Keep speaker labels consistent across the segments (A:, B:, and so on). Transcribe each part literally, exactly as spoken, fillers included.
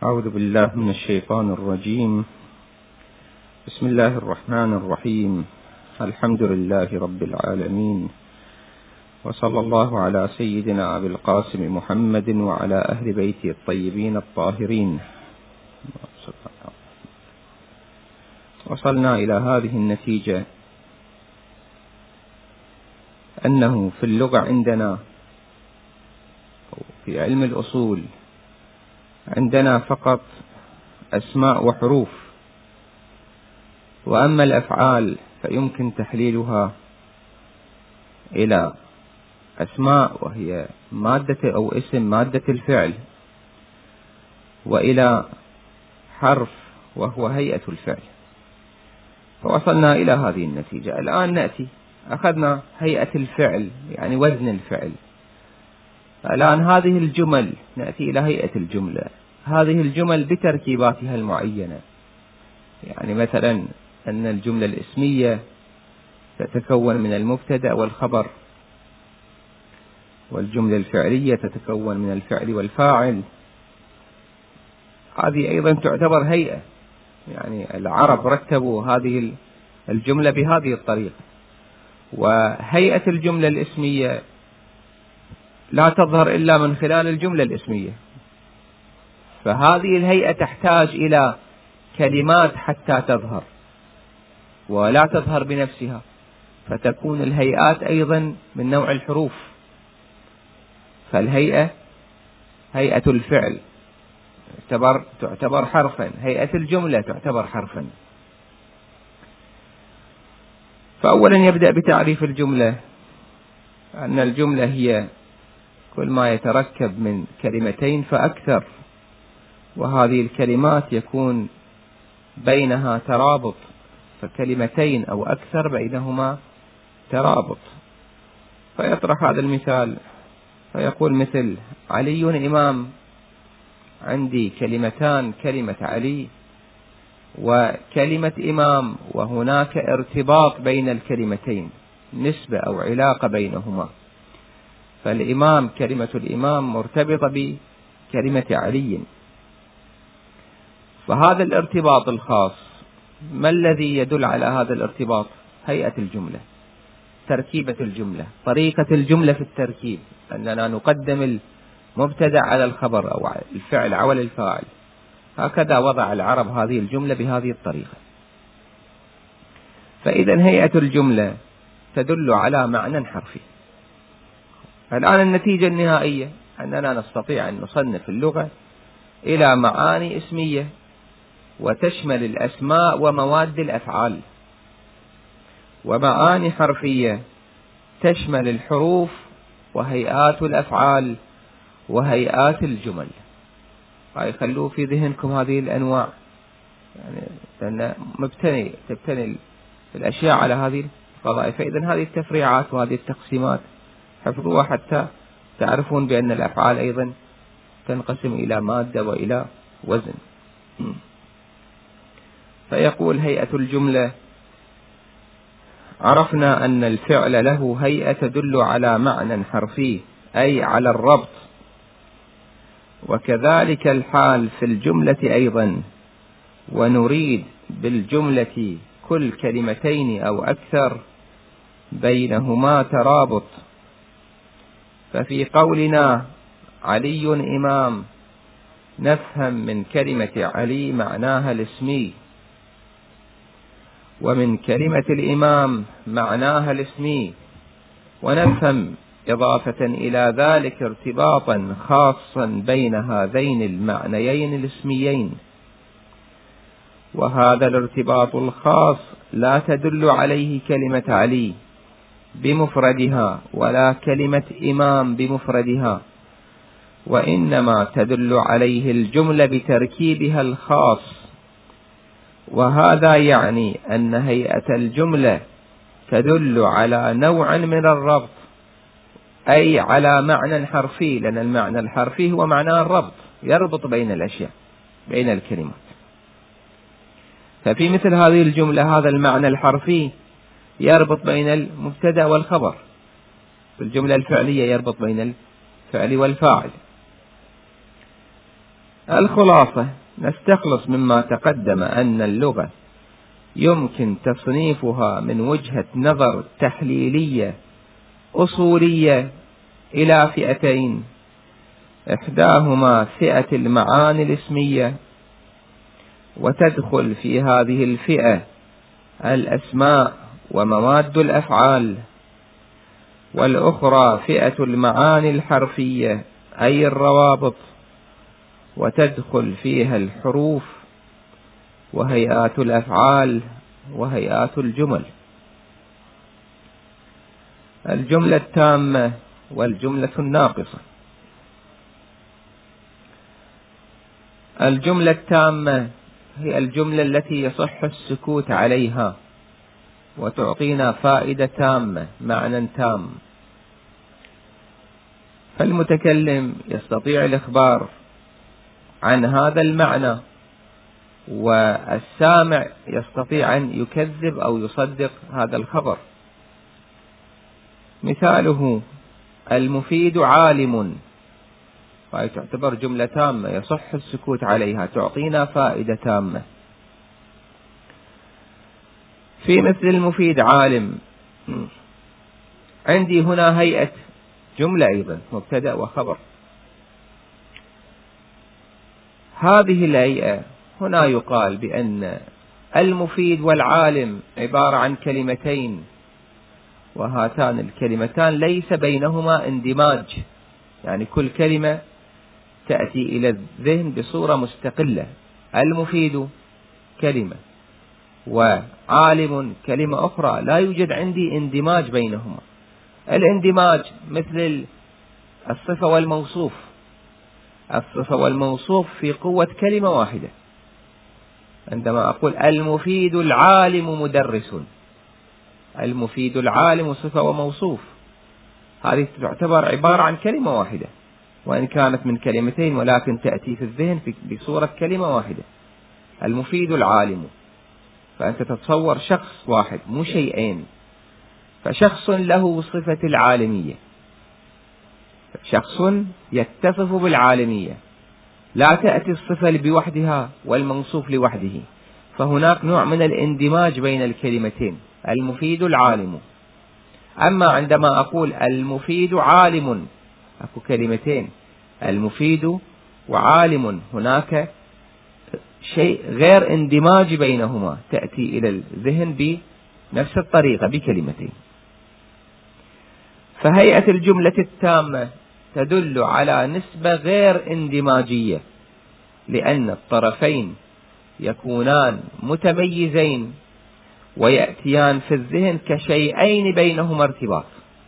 A: أعوذ بالله من الشيطان الرجيم. بسم الله الرحمن الرحيم. الحمد لله رب العالمين، وصلى الله على سيدنا أبي القاسم محمد وعلى أهل بيته الطيبين الطاهرين. وصلنا إلى هذه النتيجة أنه في اللغة عندنا في علم الأصول عندنا فقط أسماء وحروف، وأما الأفعال فيمكن تحليلها إلى أسماء وهي مادة أو اسم مادة الفعل، وإلى حرف وهو هيئة الفعل. فوصلنا إلى هذه النتيجة. الآن نأتي أخذنا هيئة الفعل يعني وزن الفعل. الآن هذه الجمل نأتي إلى هيئة الجملة. هذه الجمل بتركيباتها المعينة، يعني مثلا أن الجملة الاسمية تتكون من المبتدأ والخبر، والجملة الفعلية تتكون من الفعل والفاعل. هذه أيضا تعتبر هيئة، يعني العرب رتبوا هذه الجملة بهذه الطريقة. وهيئة الجملة الاسمية لا تظهر إلا من خلال الجملة الاسمية، فهذه الهيئة تحتاج إلى كلمات حتى تظهر، ولا تظهر بنفسها، فتكون الهيئات أيضا من نوع الحروف. فالهيئة هيئة الفعل تعتبر, تعتبر حرفا، هيئة الجملة تعتبر حرفا. فأولا يبدأ بتعريف الجملة، أن الجملة هي كل ما يتركب من كلمتين فأكثر، وهذه الكلمات يكون بينها ترابط، فكلمتين أو أكثر بينهما ترابط. فيطرح هذا المثال فيقول مثل علي إمام، عندي كلمتان، كلمة علي وكلمة إمام، وهناك ارتباط بين الكلمتين، نسبة أو علاقة بينهما. فالإمام كلمة الإمام مرتبطة بكلمة علي. فهذا الارتباط الخاص ما الذي يدل على هذا الارتباط؟ هيئة الجملة، تركيبة الجملة، طريقة الجملة في التركيب، أننا نقدم المبتدأ على الخبر أو الفعل على الفاعل. هكذا وضع العرب هذه الجملة بهذه الطريقة. فإذا هيئة الجملة تدل على معنى حرفي. الآن النتيجة النهائية أننا نستطيع أن نصنف اللغة إلى معاني اسمية وتشمل الأسماء ومواد الأفعال، ومعاني حرفية تشمل الحروف وهيئات الأفعال وهيئات الجمل. هاي خلوه في ذهنكم هذه الأنواع، يعني لأن مبتني تبتني الأشياء على هذه القضايا. فإذا هذه التفريعات وهذه التقسيمات حفظوها حتى تعرفون بأن الأفعال أيضا تنقسم إلى مادة وإلى وزن. فيقول هيئة الجملة، عرفنا أن الفعل له هيئة تدل على معنى حرفي أي على الربط، وكذلك الحال في الجملة أيضا، ونريد بالجملة كل كلمتين أو أكثر بينهما ترابط. ففي قولنا علي إمام نفهم من كلمة علي معناها الاسمي، ومن كلمة الإمام معناها الاسمي، ونفهم إضافة إلى ذلك ارتباطا خاصا بين هذين المعنيين الاسميين. وهذا الارتباط الخاص لا تدل عليه كلمة علي بمفردها ولا كلمة إمام بمفردها، وإنما تدل عليه الجملة بتركيبها الخاص. وهذا يعني أن هيئة الجملة تدل على نوع من الربط، أي على معنى حرفي، لأن المعنى الحرفي هو معنى الربط، يربط بين الأشياء بين الكلمات. ففي مثل هذه الجملة هذا المعنى الحرفي يربط بين المبتدأ والخبر، في الجملة الفعلية يربط بين الفعل والفاعل. الخلاصة: نستخلص مما تقدم أن اللغة يمكن تصنيفها من وجهة نظر تحليلية أصولية إلى فئتين: إحداهما فئة المعاني الاسمية، وتدخل في هذه الفئة الأسماء ومواد الأفعال، والأخرى فئة المعاني الحرفية أي الروابط، وتدخل فيها الحروف وهيئات الأفعال وهيئات الجمل. الجملة التامة والجملة الناقصة. الجملة التامة هي الجملة التي يصح السكوت عليها وتعطينا فائدة تامة، معنى تام، فالمتكلم يستطيع الإخبار عن هذا المعنى، والسامع يستطيع أن يكذب أو يصدق هذا الخبر. مثاله: المفيد عالم، فهي تعتبر جملة تامة يصح السكوت عليها، تعطينا فائدة تامة. في مثل المفيد عالم عندي هنا هيئة جملة أيضا، مبتدأ وخبر. هذه الهيئة هنا يقال بأن المفيد والعالم عبارة عن كلمتين، وهاتان الكلمتان ليس بينهما اندماج، يعني كل كلمة تأتي إلى الذهن بصورة مستقلة. المفيد كلمة وعالم كلمة أخرى، لا يوجد عندي اندماج بينهما. الاندماج مثل الصفة والموصوف، الصفة والموصوف في قوة كلمة واحدة. عندما أقول المفيد العالم مدرس، المفيد العالم صفة وموصوف، هذه تعتبر عبارة عن كلمة واحدة، وإن كانت من كلمتين ولكن تأتي في الذهن بصورة كلمة واحدة. المفيد العالم، فأنت تتصور شخص واحد مو شيئين، فشخص له صفة العالمية، شخص يتصف بالعالمية، لا تأتي الصفة بوحدها والموصوف لوحده، فهناك نوع من الاندماج بين الكلمتين، المفيد العالم. أما عندما أقول المفيد عالم، أكو كلمتين، المفيد وعالم، هناك شيء غير اندماج بينهما، تأتي إلى الذهن بنفس الطريقة بكلمتين. فهيئة الجملة التامة تدل على نسبة غير اندماجية، لأن الطرفين يكونان متميزين ويأتيان في الذهن كشيئين بينهما ارتباط.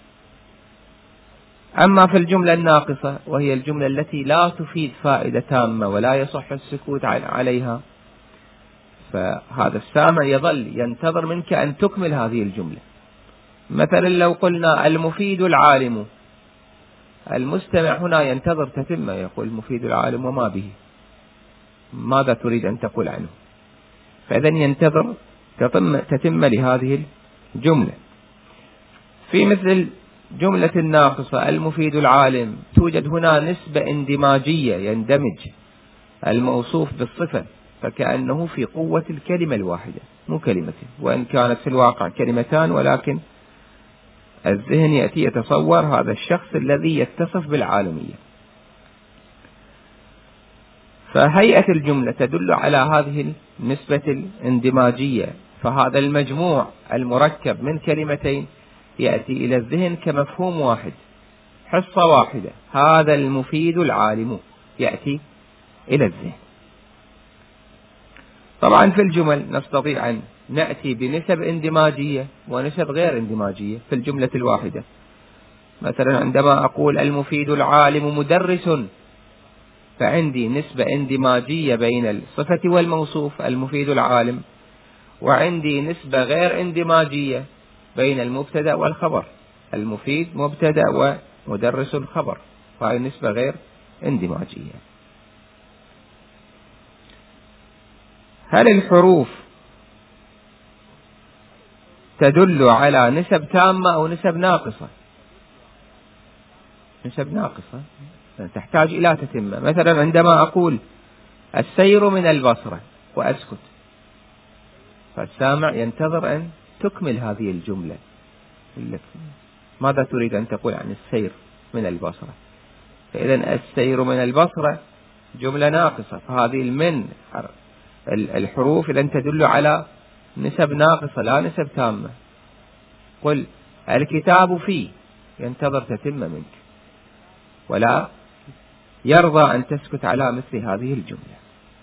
A: أما في الجملة الناقصة، وهي الجملة التي لا تفيد فائدة تامة ولا يصح السكوت عليها، فهذا السامع يظل ينتظر منك أن تكمل هذه الجملة. مثلا لو قلنا المفيد العالم، المستمع هنا ينتظر تتمة، يقول المفيد العالم وما به، ماذا تريد أن تقول عنه؟ فإذن ينتظر تتم لهذه الجملة. في مثل جملة الناقصة المفيد العالم، توجد هنا نسبة اندماجية، يندمج الموصوف بالصفة، فكأنه في قوة الكلمة الواحدة مو كلمتين، وإن كانت في الواقع كلمتان، ولكن الذهن يأتي يتصور هذا الشخص الذي يتصف بالعالمية. فهيئة الجملة تدل على هذه النسبة الاندماجية، فهذا المجموع المركب من كلمتين يأتي إلى الذهن كمفهوم واحد، حصة واحدة، هذا المفيد العالم يأتي إلى الذهن. طبعا في الجمل نستطيع أن نأتي بنسب اندماجية ونسب غير اندماجية في الجملة الواحدة. مثلا عندما أقول المفيد العالم مدرس، فعندي نسبة اندماجية بين الصفة والموصوف المفيد العالم، وعندي نسبة غير اندماجية بين المبتدأ والخبر، المفيد مبتدأ ومدرس الخبر، فهي نسبة غير اندماجية. هل الحروف تدل على نسب تامة أو نسب ناقصة؟ نسب ناقصة تحتاج إلى تتمة. مثلا عندما أقول السير من البصرة وأسكت، فالسامع ينتظر أن تكمل هذه الجملة. ماذا تريد أن تقول عن السير من البصرة؟ فإذا السير من البصرة جملة ناقصة، فهذه المن الحروف إذن تدل على نسب ناقصة لا نسب تامة. قل الكتاب فيه، ينتظر تتم منك، ولا يرضى أن تسكت على مثل هذه الجملة.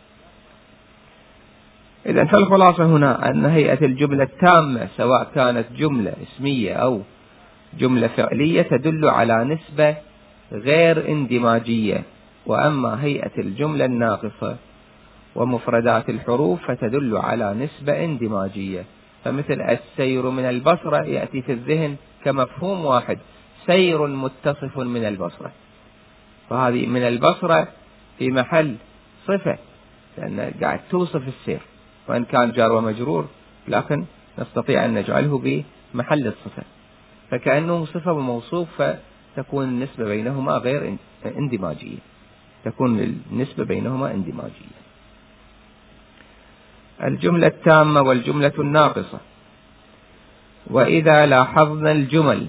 A: إذن فالخلاصة هنا أن هيئة الجملة التامة سواء كانت جملة اسمية أو جملة فعلية تدل على نسبة غير اندماجية، وأما هيئة الجملة الناقصة ومفردات الحروف فتدل على نسبة اندماجية. فمثل السير من البصرة يأتي في الذهن كمفهوم واحد، سير متصف من البصرة، فهذه من البصرة في محل صفة، لأن قاعد توصف السير، وإن كان جار ومجرور لكن نستطيع أن نجعله بمحل الصفة، فكأنه صفة وموصوف، فتكون النسبة بينهما غير اندماجية، تكون النسبة بينهما اندماجية. الجملة التامة والجملة الناقصة. وإذا لاحظنا الجمل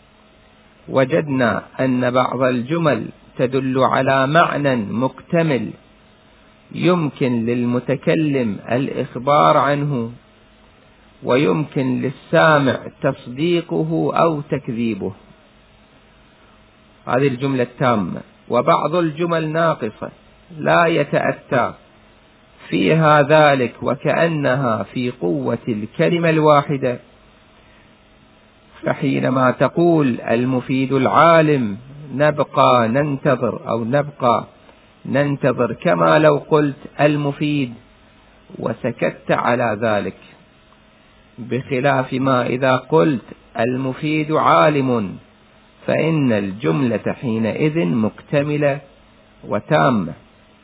A: وجدنا أن بعض الجمل تدل على معنى مكتمل يمكن للمتكلم الإخبار عنه، ويمكن للسامع تصديقه أو تكذيبه، هذه الجملة التامة. وبعض الجمل ناقصة لا يتأتى فيها ذلك، وكأنها في قوة الكلمة الواحدة، فحينما تقول المفيد العالم نبقى ننتظر أو نبقى ننتظر، كما لو قلت المفيد وسكت على ذلك، بخلاف ما إذا قلت المفيد عالم، فإن الجملة حينئذ مكتملة وتامة.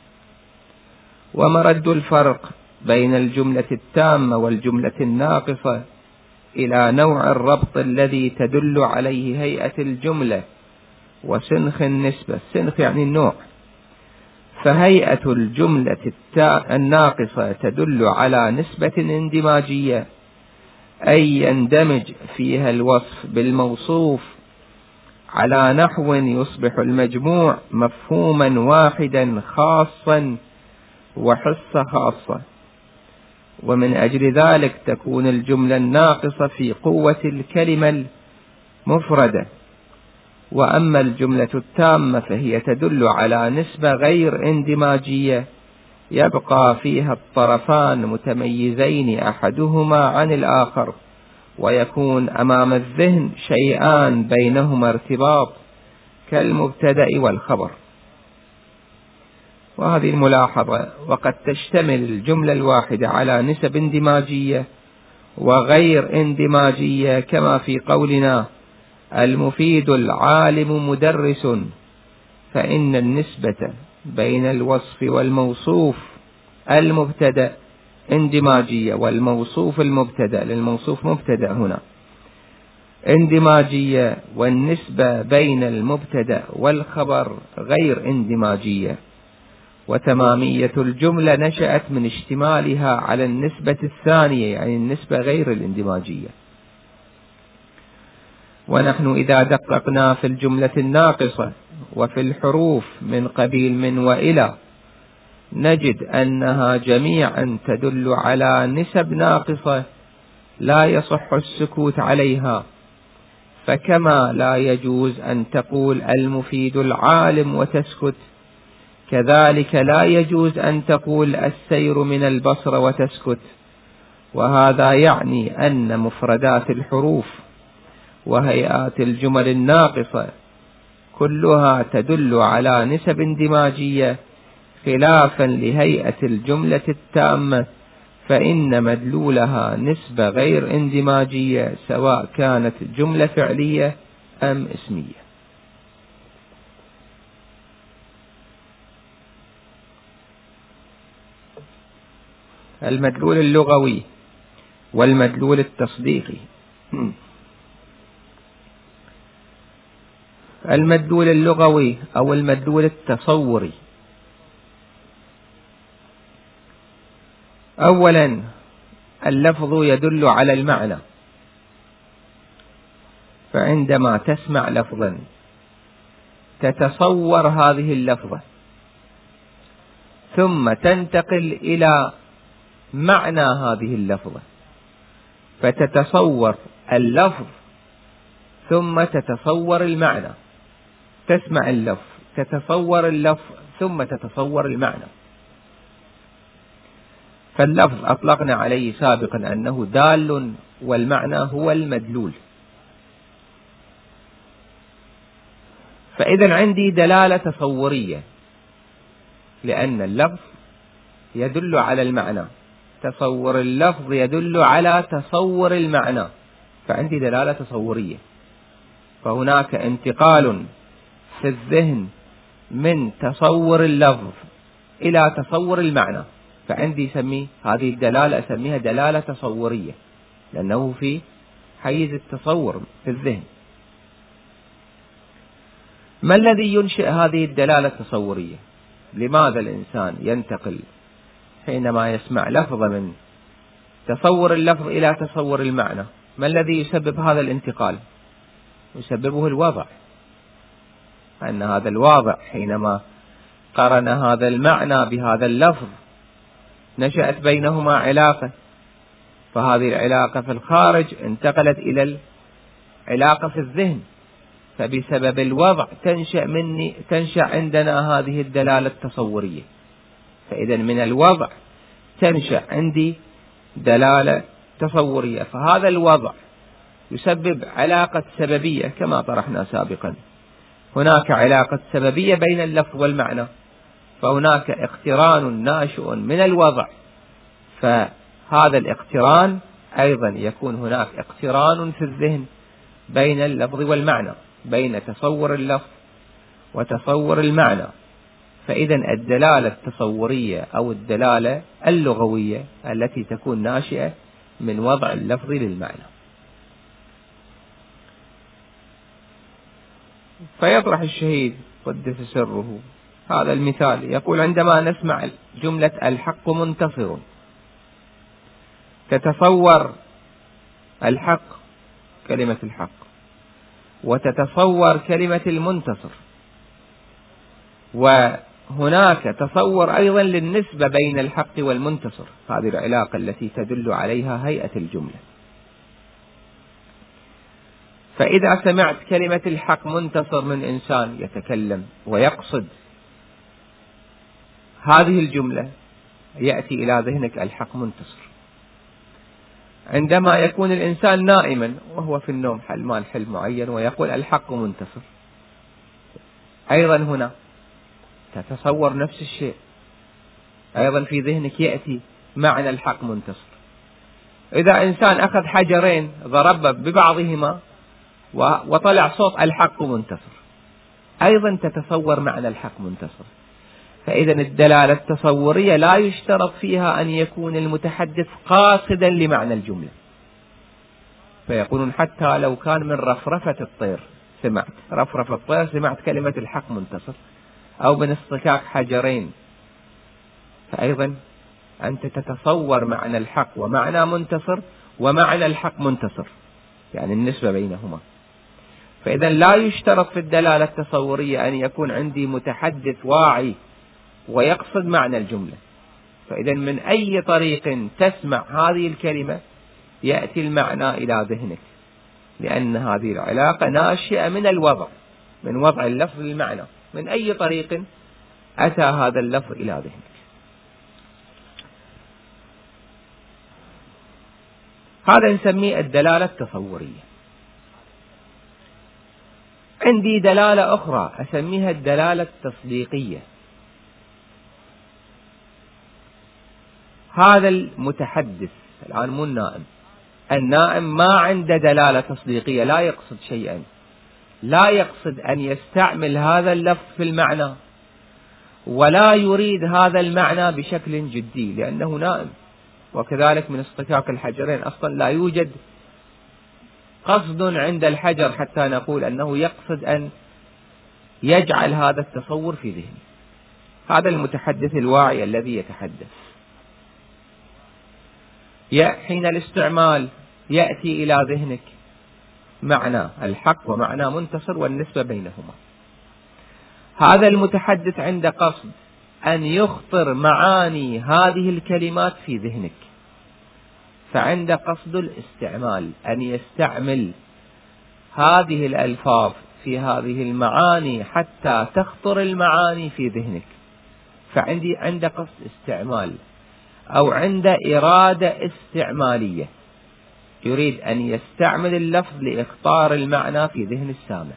A: ومرد الفرق بين الجملة التامة والجملة الناقصة إلى نوع الربط الذي تدل عليه هيئة الجملة وسنخ النسبة. السنخ يعني النوع. فهيئة الجملة الناقصة تدل على نسبة اندماجية، أي يندمج فيها الوصف بالموصوف على نحو يصبح المجموع مفهوما واحدا خاصا وحصة خاصة، ومن أجل ذلك تكون الجملة الناقصة في قوة الكلمة المفردة. وأما الجملة التامة فهي تدل على نسبة غير اندماجية، يبقى فيها الطرفان متميزين أحدهما عن الآخر، ويكون أمام الذهن شيئان بينهما ارتباط كالمبتدأ والخبر. وهذه الملاحظة وقد تشتمل الجملة الواحدة على نسب اندماجية وغير اندماجية، كما في قولنا المفيد العالم مدرس، فإن النسبة بين الوصف والموصوف المبتدأ اندماجية، والموصوف المبتدأ للموصوف مبتدأ هنا اندماجية، والنسبة بين المبتدأ والخبر غير اندماجية. وتمامية الجملة نشأت من اشتمالها على النسبة الثانية، يعني النسبة غير الاندماجية. ونحن إذا دققنا في الجملة الناقصة وفي الحروف من قبيل من وإلى، نجد أنها جميعا تدل على نسب ناقصة لا يصح السكوت عليها. فكما لا يجوز أن تقول المفيد العالم وتسكت، كذلك لا يجوز أن تقول السير من البصرة وتسكت. وهذا يعني أن مفردات الحروف وهيئات الجمل الناقصة كلها تدل على نسب اندماجية، خلافا لهيئة الجملة التامة، فإن مدلولها نسبة غير اندماجية، سواء كانت جملة فعلية أم اسمية. المدلول اللغوي والمدلول التصديقي. المدلول اللغوي أو المدلول التصوري أولا اللفظ يدل على المعنى، فعندما تسمع لفظا تتصور هذه اللفظة ثم تنتقل إلى معنى هذه اللفظة، فتتصور اللفظ ثم تتصور المعنى. تسمع اللفظ، تتصور اللفظ، ثم تتصور المعنى. فاللفظ أطلقنا عليه سابقا أنه دال، والمعنى هو المدلول. فإذا عندي دلالة تصورية، لأن اللفظ يدل على المعنى، تصور اللفظ يدل على تصور المعنى، فعندي دلالة تصورية. فهناك انتقال في الذهن من تصور اللفظ إلى تصور المعنى، فعندي سمي هذه الدلالة أسميها دلالة تصورية، لأنه في حيز التصور في الذهن. ما الذي ينشئ هذه الدلالة التصورية؟ لماذا الإنسان ينتقل حينما يسمع لفظة من تصور اللفظ إلى تصور المعنى؟ ما الذي يسبب هذا الانتقال؟ يسببه الوضع، أن هذا الواضع حينما قرن هذا المعنى بهذا اللفظ نشأت بينهما علاقة، فهذه العلاقة في الخارج انتقلت إلى العلاقة في الذهن، فبسبب الوضع تنشأ مني تنشأ عندنا هذه الدلالة التصورية. فإذا من الوضع تنشأ عندي دلالة تصورية، فهذا الوضع يسبب علاقة سببية كما طرحنا سابقا. هناك علاقة سببية بين اللفظ والمعنى، فهناك اقتران ناشئ من الوضع، فهذا الاقتران أيضا يكون هناك اقتران في الذهن بين اللفظ والمعنى، بين تصور اللفظ وتصور المعنى. فإذا الدلالة التصورية أو الدلالة اللغوية التي تكون ناشئة من وضع اللفظ للمعنى. فيطرح الشهيد قدس سره هذا المثال، يقول: عندما نسمع جملة الحق منتصر، تتصور الحق كلمة الحق، وتتصور كلمة المنتصر، وهناك تصور أيضا للنسبة بين الحق والمنتصر، هذه العلاقة التي تدل عليها هيئة الجملة. فإذا سمعت كلمة الحق منتصر من إنسان يتكلم ويقصد هذه الجملة، يأتي إلى ذهنك الحق منتصر. عندما يكون الإنسان نائما وهو في النوم حلمان حلم معين ويقول الحق منتصر، أيضا هنا تتصور نفس الشيء، أيضا في ذهنك يأتي معنى الحق منتصر. إذا إنسان أخذ حجرين ضرب ببعضهما وطلع صوت الحق منتصر، أيضا تتصور معنى الحق منتصر. فإذا الدلالة التصورية لا يشترط فيها أن يكون المتحدث قاصدا لمعنى الجملة، فيقولون حتى لو كان من رفرفة الطير، سمعت رفرفة الطير سمعت كلمة الحق منتصر، أو من اصطكاك حجرين، فأيضا أنت تتصور معنى الحق ومعنى منتصر ومعنى الحق منتصر، يعني النسبة بينهما. فإذا لا يشترط في الدلالة التصورية أن يكون عندي متحدث واعي ويقصد معنى الجملة. فإذا من أي طريق تسمع هذه الكلمة يأتي المعنى إلى ذهنك، لأن هذه العلاقة ناشئة من الوضع، من وضع اللفظ للمعنى، من أي طريق أتى هذا اللفظ إلى ذهنك. هذا نسميه الدلالة التصورية. عندي دلالة أخرى أسميها الدلالة التصديقية. هذا المتحدث الآن مو النائم، النائم ما عنده دلالة تصديقية، لا يقصد شيئا، لا يقصد أن يستعمل هذا اللفظ في المعنى، ولا يريد هذا المعنى بشكل جدي لأنه نائم. وكذلك من اصطكاك الحجرين أصلا لا يوجد قصد عند الحجر حتى نقول أنه يقصد أن يجعل هذا التصور في ذهنه. هذا المتحدث الواعي الذي يتحدث. حين الاستعمال يأتي إلى ذهنك معنى الحق ومعنى منتصر والنسبة بينهما. هذا المتحدث عند قصد أن يخطر معاني هذه الكلمات في ذهنك، فعند قصد الاستعمال أن يستعمل هذه الألفاظ في هذه المعاني حتى تخطر المعاني في ذهنك. فعندي عند قصد استعمال أو عند إرادة استعمالية يريد أن يستعمل اللفظ لإخطار المعنى في ذهن السامع.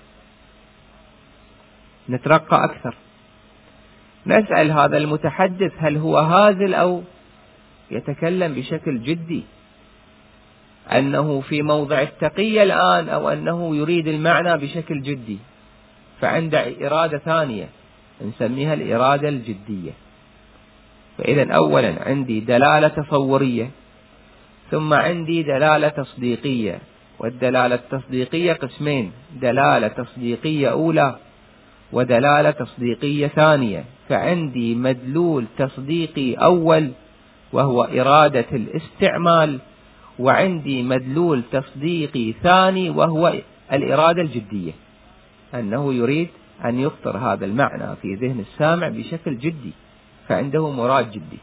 A: نترقى أكثر، نسأل هذا المتحدث هل هو هازل أو يتكلم بشكل جدي، أنه في موضع التقية الآن أو أنه يريد المعنى بشكل جدي. فعند إرادة ثانية نسميها الإرادة الجدية. فإذا أولا عندي دلالة تصورية، ثم عندي دلالة تصديقية، والدلالة التصديقية قسمين: دلالة تصديقية أولى ودلالة تصديقية ثانية. فعندي مدلول تصديقي أول وهو إرادة الاستعمال، وعندي مدلول تصديقي ثاني وهو الإرادة الجدية، أنه يريد أن يخطر هذا المعنى في ذهن السامع بشكل جدي، فعنده مراد جدي.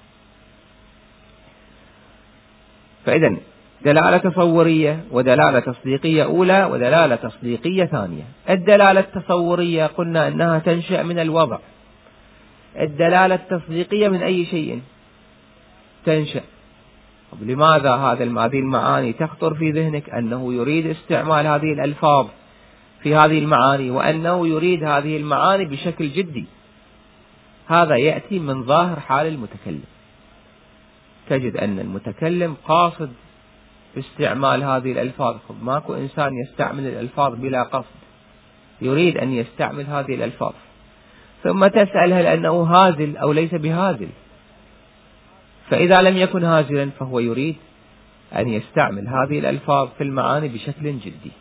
A: فإذا دلالة تصورية ودلالة تصديقية أولى ودلالة تصديقية ثانية. الدلالة التصورية قلنا أنها تنشأ من الوضع. الدلالة التصديقية من أي شيء تنشأ؟ لماذا هذه المعاني تخطر في ذهنك؟ أنه يريد استعمال هذه الألفاظ في هذه المعاني، وأنه يريد هذه المعاني بشكل جدي. هذا يأتي من ظاهر حال المتكلم. تجد أن المتكلم قاصد باستعمال هذه الألفاظ. ماكو إنسان يستعمل الألفاظ بلا قصد، يريد أن يستعمل هذه الألفاظ. ثم تسأل هل أنه هازل أو ليس بهازل؟ فإذا لم يكن هازلا فهو يريد أن يستعمل هذه الألفاظ في المعاني بشكل جدي.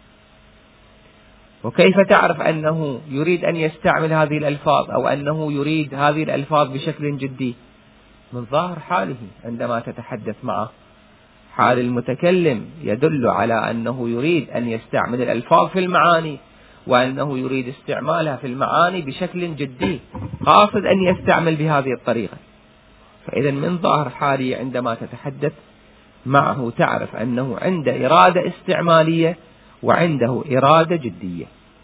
A: وكيف تعرف أنه يريد أن يستعمل هذه الألفاظ أو أنه يريد هذه الألفاظ بشكل جدي؟ من ظاهر حاله عندما تتحدث معه. حال المتكلم يدل على أنه يريد أن يستعمل الألفاظ في المعاني، وأنه يريد استعمالها في المعاني بشكل جدي، قاصد أن يستعمل بهذه الطريقة. فإذا من ظاهر حاله عندما تتحدث معه تعرف أنه عنده إرادة استعمالية وعنده إرادة جدية.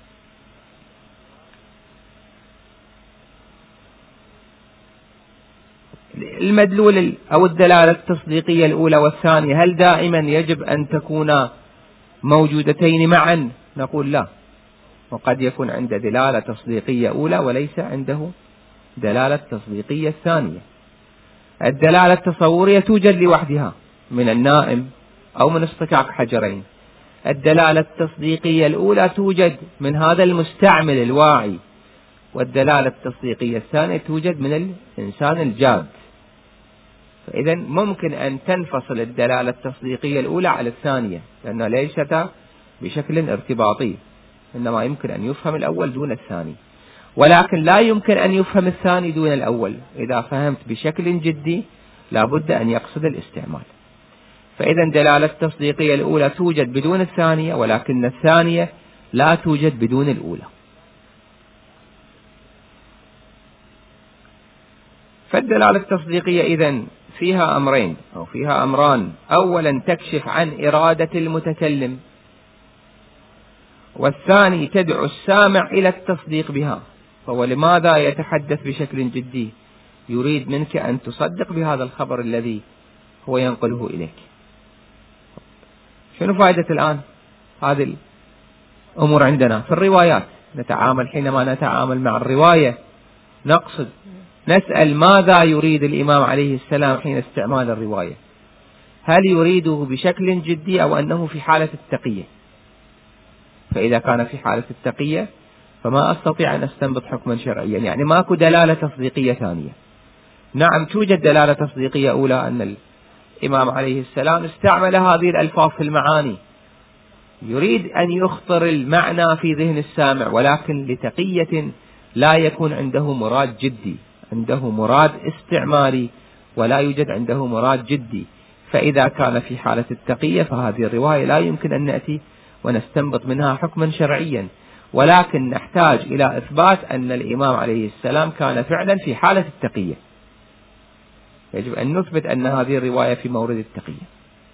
A: المدلول أو الدلالة التصديقية الأولى والثانية هل دائما يجب أن تكونا موجودتين معا؟ نقول لا، وقد يكون عنده دلالة تصديقية أولى وليس عنده دلالة تصديقية ثانية. الدلالة التصورية توجد لوحدها من النائم أو من اصطكاك حجرين. الدلالة التصديقية الأولى توجد من هذا المستعمل الواعي، والدلالة التصديقية الثانية توجد من الإنسان الجاد. فإذا ممكن أن تنفصل الدلالة التصديقية الأولى على الثانية، لأنها ليست بشكل ارتباطي، إنما يمكن أن يفهم الأول دون الثاني، ولكن لا يمكن أن يفهم الثاني دون الأول. إذا فهمت بشكل جدي لابد أن يقصد الاستعمال. فإذا الدلالة التصديقية الأولى توجد بدون الثانية، ولكن الثانية لا توجد بدون الأولى. فالدلالة التصديقية إذن فيها أمرين أو فيها أمران: أولا تكشف عن إرادة المتكلم، والثاني تدعو السامع إلى التصديق بها. فهو لماذا يتحدث بشكل جدي؟ يريد منك أن تصدق بهذا الخبر الذي هو ينقله إليك. شنو فائدة الآن هذه الأمور عندنا في الروايات؟ نتعامل حينما نتعامل مع الرواية نقصد نسأل ماذا يريد الإمام عليه السلام حين استعمال الرواية؟ هل يريده بشكل جدي أو أنه في حالة التقية؟ فإذا كان في حالة التقية فما أستطيع أن أستنبط حكما شرعيا، يعني ماكو دلالة تصديقية ثانية. نعم توجد دلالة تصديقية أولى أن الإمام عليه السلام استعمل هذه الألفاظ في المعاني، يريد أن يخطر المعنى في ذهن السامع، ولكن لتقية لا يكون عنده مراد جدي، عنده مراد استعمالي ولا يوجد عنده مراد جدي. فإذا كان في حالة التقية فهذه الرواية لا يمكن أن نأتي ونستنبط منها حكما شرعيا، ولكن نحتاج إلى إثبات أن الإمام عليه السلام كان فعلا في حالة التقية، يجب أن نثبت أن هذه الرواية في مورد التقية.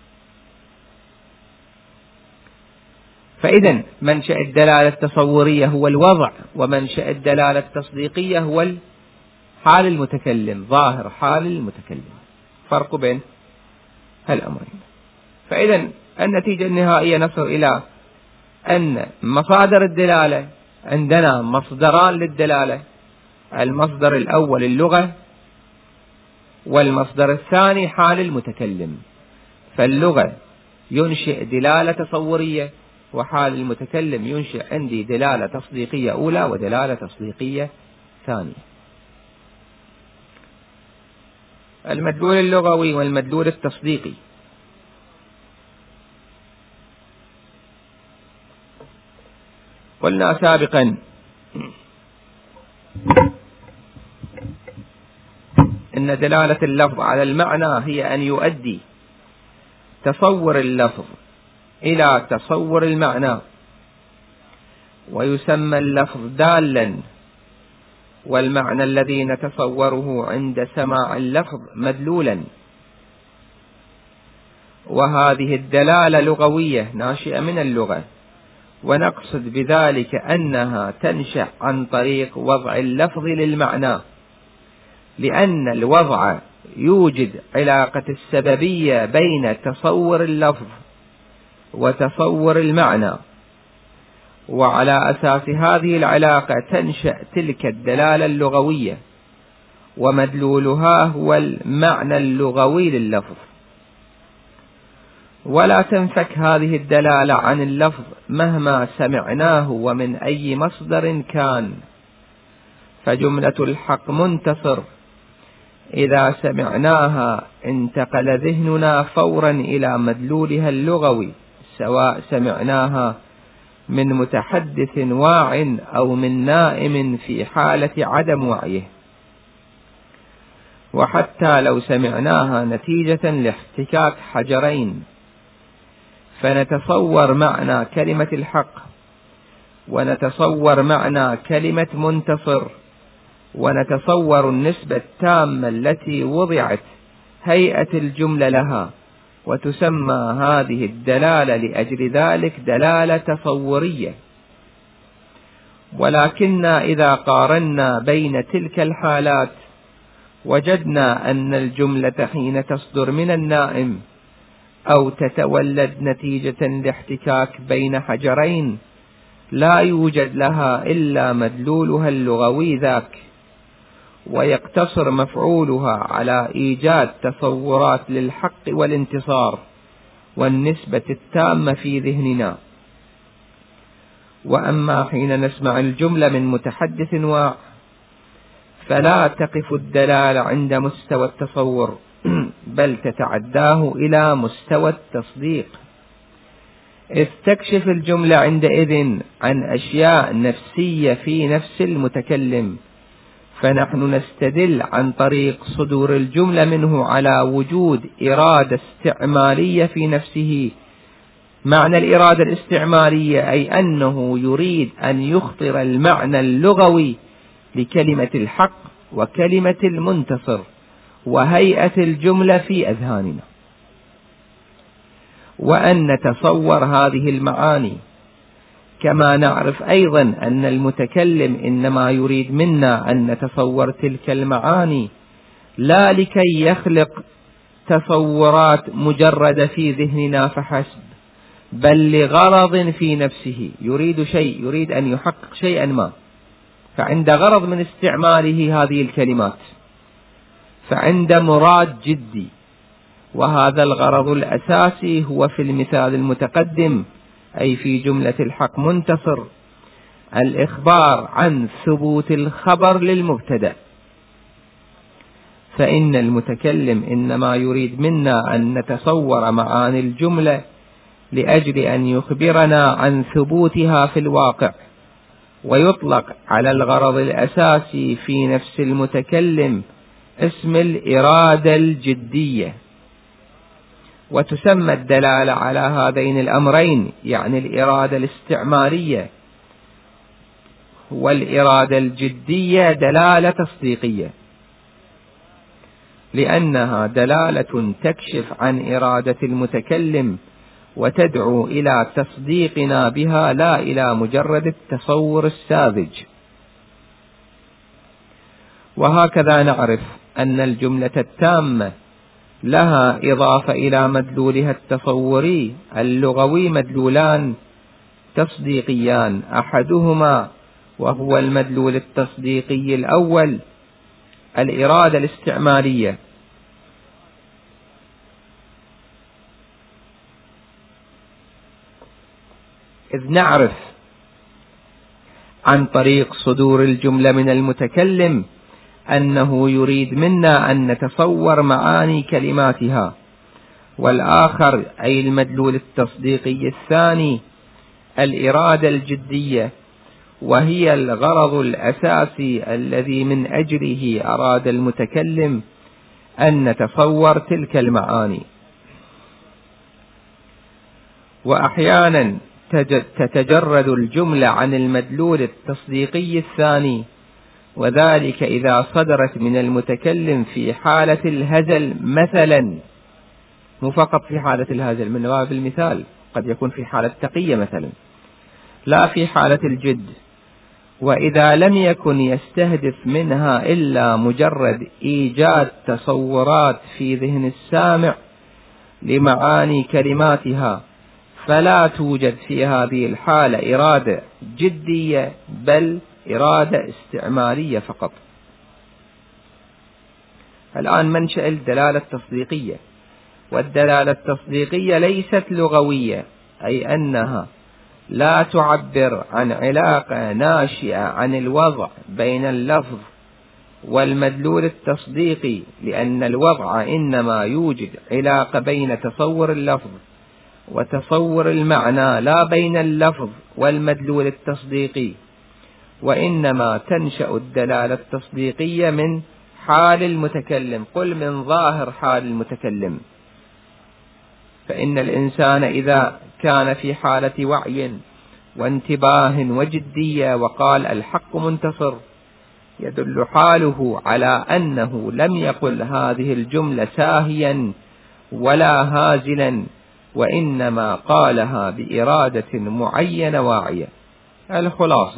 A: فإذا منشأ الدلالة التصورية هو الوضع، ومنشأ الدلالة التصديقية هو حال المتكلم، ظاهر حال المتكلم، فرق بين هالأمرين. فإذا النتيجة النهائية نصل إلى أن مصادر الدلالة عندنا مصدران للدلالة، المصدر الأول اللغة، والمصدر الثاني حال المتكلم. فاللغة ينشئ دلالة تصورية، وحال المتكلم ينشئ عندي دلالة تصديقية أولى ودلالة تصديقية ثانية. المدلول اللغوي والمدلول التصديقي. قلنا سابقا إن دلالة اللفظ على المعنى هي أن يؤدي تصور اللفظ إلى تصور المعنى، ويسمى اللفظ دالا، والمعنى الذي نتصوره عند سماع اللفظ مدلولا. وهذه الدلالة لغوية ناشئة من اللغة، ونقصد بذلك أنها تنشأ عن طريق وضع اللفظ للمعنى، لأن الوضع يوجد علاقة السببية بين تصور اللفظ وتصور المعنى، وعلى أساس هذه العلاقة تنشأ تلك الدلالة اللغوية، ومدلولها هو المعنى اللغوي لللفظ. ولا تنفك هذه الدلالة عن اللفظ مهما سمعناه ومن أي مصدر كان. فجملة الحق منتصر إذا سمعناها انتقل ذهننا فورا إلى مدلولها اللغوي، سواء سمعناها من متحدث واع أو من نائم في حالة عدم وعيه. وحتى لو سمعناها نتيجة لاحتكاك حجرين، فنتصور معنى كلمة الحق، ونتصور معنى كلمة منتصر، ونتصور النسبة التامة التي وضعت هيئة الجملة لها، وتسمى هذه الدلالة لأجل ذلك دلالة تصورية. ولكننا إذا قارنا بين تلك الحالات وجدنا أن الجملة حين تصدر من النائم أو تتولد نتيجة لاحتكاك بين حجرين لا يوجد لها إلا مدلولها اللغوي ذاك، ويقتصر مفعولها على إيجاد تصورات للحق والانتصار والنسبة التامة في ذهننا. وأما حين نسمع الجملة من متحدث واع فلا تقف الدلالة عند مستوى التصور، بل تتعداه إلى مستوى التصديق، إذ تكشف الجملة عندئذ عن أشياء نفسية في نفس المتكلم، فنحن نستدل عن طريق صدور الجملة منه على وجود إرادة استعمالية في نفسه. معنى الإرادة الاستعمالية أي أنه يريد أن يخطر المعنى اللغوي لكلمة الحق وكلمة المنتصر وهيئة الجملة في أذهاننا، وأن نتصور هذه المعاني. كما نعرف أيضا أن المتكلم إنما يريد منا أن نتصور تلك المعاني لا لكي يخلق تصورات مجردة في ذهننا فحسب، بل لغرض في نفسه، يريد شيء، يريد أن يحقق شيئا ما، فعند غرض من استعماله هذه الكلمات، فعند مراد جدي. وهذا الغرض الأساسي هو في المثال المتقدم أي في جملة الحق منتصر الإخبار عن ثبوت الخبر للمبتدأ. فإن المتكلم إنما يريد منا أن نتصور معاني الجملة لأجل أن يخبرنا عن ثبوتها في الواقع، ويطلق على الغرض الأساسي في نفس المتكلم اسم الإرادة الجدية. وتسمى الدلالة على هذين الأمرين، يعني الإرادة الاستعمارية والإرادة الجدية، دلالة تصديقية، لأنها دلالة تكشف عن إرادة المتكلم وتدعو إلى تصديقنا بها، لا إلى مجرد التصور الساذج. وهكذا نعرف أن الجملة التامة لها إضافة إلى مدلولها التصوري اللغوي مدلولان تصديقيان، أحدهما وهو المدلول التصديقي الأول الإرادة الاستعمارية، إذ نعرف عن طريق صدور الجملة من المتكلم أنه يريد منا أن نتصور معاني كلماتها. والآخر أي المدلول التصديقي الثاني الإرادة الجدية، وهي الغرض الأساسي الذي من أجله أراد المتكلم أن نتصور تلك المعاني. وأحيانا تتجرد الجملة عن المدلول التصديقي الثاني، وذلك إذا صدرت من المتكلم في حالة الهزل مثلا، مو فقط في حالة الهزل، من باب المثال قد يكون في حالة تقية مثلا، لا في حالة الجد. وإذا لم يكن يستهدف منها إلا مجرد إيجاد تصورات في ذهن السامع لمعاني كلماتها، فلا توجد في هذه الحالة إرادة جدية، بل إرادة استعمارية فقط. الآن منشأ الدلالة التصديقية. والدلالة التصديقية ليست لغوية، أي أنها لا تعبر عن علاقة ناشئة عن الوضع بين اللفظ والمدلول التصديقي، لأن الوضع إنما يوجد علاقة بين تصور اللفظ وتصور المعنى، لا بين اللفظ والمدلول التصديقي. وإنما تنشأ الدلالة التصديقية من حال المتكلم، قل من ظاهر حال المتكلم. فإن الإنسان إذا كان في حالة وعي وانتباه وجدية وقال الحق منتصر، يدل حاله على أنه لم يقل هذه الجملة ساهيا ولا هازلا، وإنما قالها بإرادة معينة واعية. الخلاصة.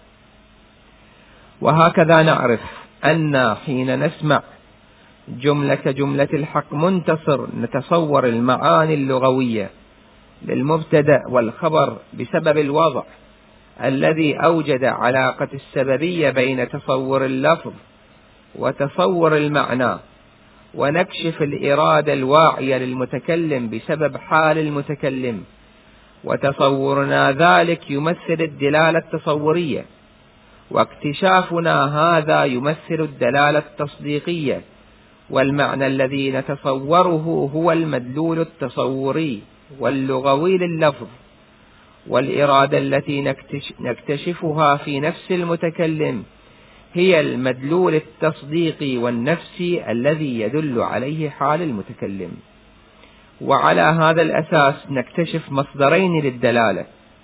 A: وهكذا نعرف أن حين نسمع جملة كجملة الحق منتصر نتصور المعاني اللغوية للمبتدأ والخبر بسبب الوضع الذي أوجد علاقة السببية بين تصور اللفظ وتصور المعنى، ونكشف الإرادة الواعية للمتكلم بسبب حال المتكلم، وتصورنا ذلك يمثل الدلالة التصورية، واكتشافنا هذا يمثل الدلالة التصديقية. والمعنى الذي نتصوره هو المدلول التصوري واللغوي لللفظ، والإرادة التي نكتشفها في نفس المتكلم هي المدلول التصديقي والنفسي الذي يدل عليه حال المتكلم. وعلى هذا الأساس نكتشف مصدرين للدلالة،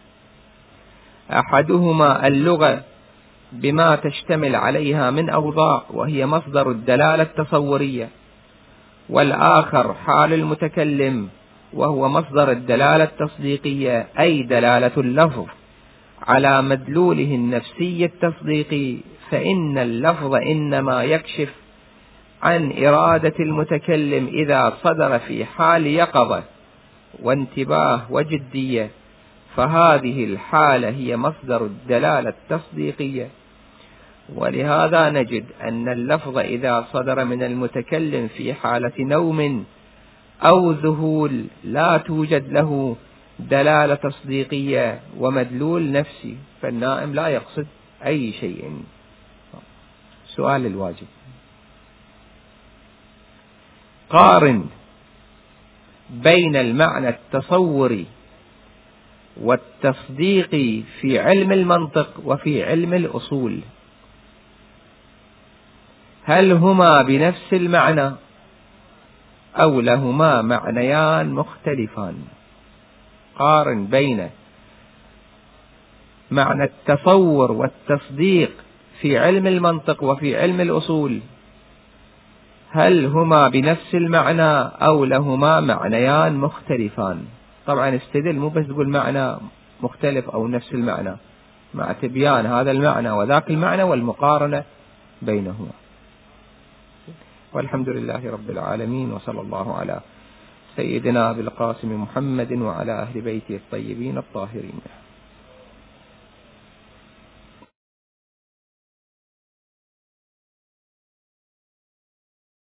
A: أحدهما اللغة بما تشتمل عليها من أوضاع وهي مصدر الدلالة التصورية، والآخر حال المتكلم وهو مصدر الدلالة التصديقية، أي دلالة اللفظ على مدلوله النفسي التصديقي. فإن اللفظ إنما يكشف عن إرادة المتكلم إذا صدر في حال يقظة وانتباه وجدية، فهذه الحالة هي مصدر الدلالة التصديقية. ولهذا نجد أن اللفظ إذا صدر من المتكلم في حالة نوم أو ذهول لا توجد له دلالة تصديقية ومدلول نفسي، فالنائم لا يقصد أي شيء. سؤال الواجب: قارن بين المعنى التصوري والتصديقي في علم المنطق وفي علم الأصول، هل هما بنفس المعنى أو لهما معنيان مختلفان. قارن بين معنى التصور والتصديق في علم المنطق وفي علم الأصول، هل هما بنفس المعنى أو لهما معنيان مختلفان. طبعا استدل، مو بس تقول معنى مختلف أو نفس المعنى، مع تبيان هذا المعنى وذاك المعنى والمقارنة بينهما. والحمد لله رب العالمين، وصلى الله على سيدنا أبي القاسم محمد وعلى أهل بيته الطيبين الطاهرين.